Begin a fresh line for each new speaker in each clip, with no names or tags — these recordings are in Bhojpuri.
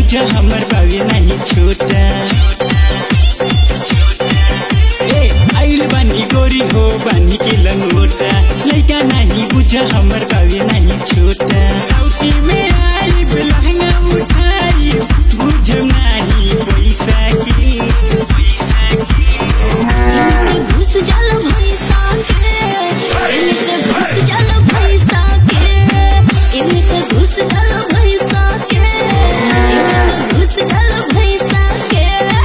बुझा हमर बावे नहीं छोटा। आइल बानी गोरी हो बानी के लंगोटा, लइका नहीं बुझा हमर बावे नहीं छोटा। राउटी में आई लहंगा उठाई बुझ नहीं पैसा की।
घुस जाल भैसा के घुस जाल भैसा के घुस जाल भैसा के घुस जाल भैसा के।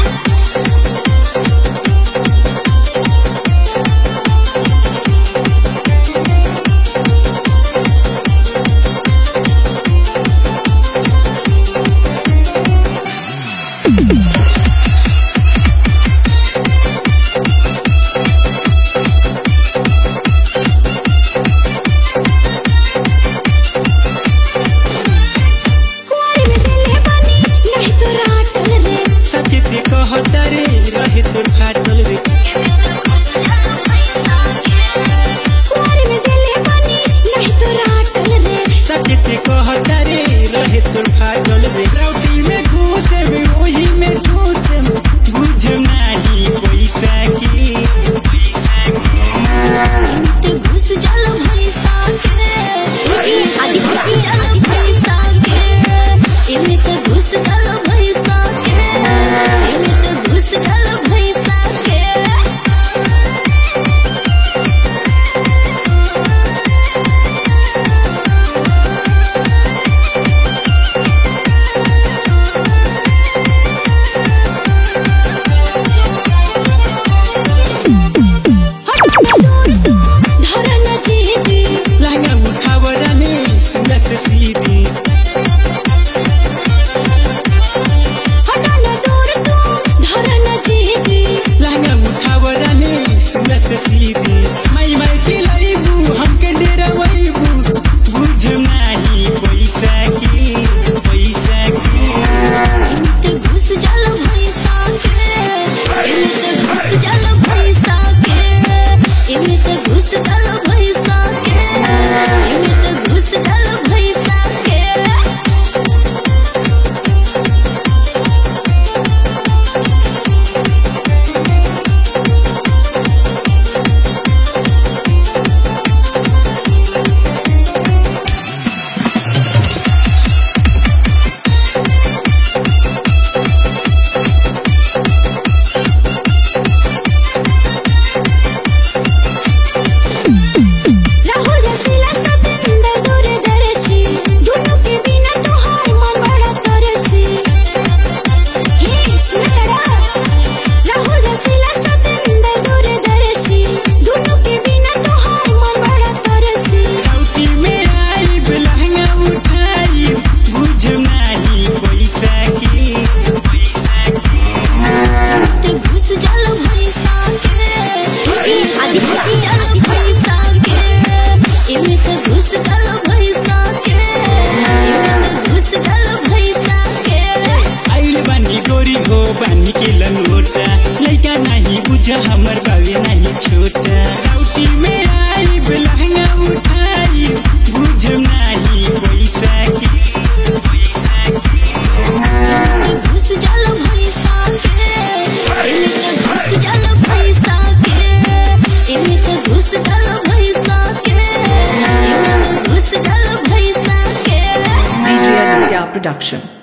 कहतरे रहे तोर फाटल रे,
घुस जाल भैसा के कुआरी में देले बानी नहीं तो राटल रे।
सचते कहतरे रहे तोर फाटल रे। राउटी में घुसे में ओही में घुसे बुझ नहीं पैसा की।
घुस जाल भैसा के आदि घुस जाल भैसा के इमे तो घुस जाल भैसा के इमे तो घुस जाल भैसा के। धरना जीदी
लहंगा उठावरा ने सुना से सीधी।
हटाना दूर तू धरना जीदी
लहंगा उठावरा ने सुना से सीधी। माई चिलाइबू हमके डेरावैबू बुझ नहीं पैसा की।
इमे घुस जाल भैसा के इमे घुस जाल भैसा के इमे घुस जाल भैसा के इमे घुस जाल भैसा के। राहुल रसीला सतेंद्र दूरदर्शी दोनों के बिना तोहार मन बड़ा तरसी। हे सुन तड़ा राहुल रसीला सतेंद्र दूरदर्शी दोनों के बिना तोहार मन बड़ा तरसी।
राउटी में आई लहंगा उठाई बुझ नहीं पैसा की।
घुस जाल भैसा के आदि घुस जाल भैसा के इमे तो घुस जाल भैसा के इमे घुस जाल भैसा के।
आइल बानी गोरी हो बानी के लंगोटा, लइका नहीं बुझा हमर बावे नहीं छोटा। राउटी में आई लहंगा उठाई बुझ नहीं पैसा की।
घुस जाल भैसा के इमे घुस जाल भैसा के इमे घुस जाल भैसा के इमे घुस जाल भैसा के।
DJ Aditya Production.